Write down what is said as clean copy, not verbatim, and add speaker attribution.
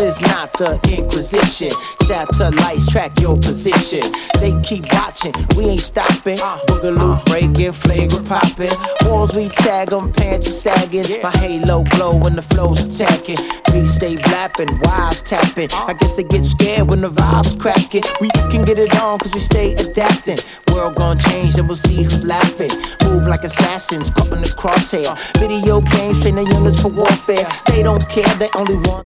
Speaker 1: is not the Inquisition. Satellites track your position. They keep watching, we ain't stopping. Boogaloo breaking, flagrant popping. Walls we tag them, pants are sagging. My halo glow when the flow's attacking. Beats stay blapping, wires tapping. I guess they get scared when the vibe's cracking. We can get it on cause we stay adapting. World gon' change and we'll see who's laughing. Move like assassins, caught in the crosshair. Video games train the youngest for warfare. They don't care, they only want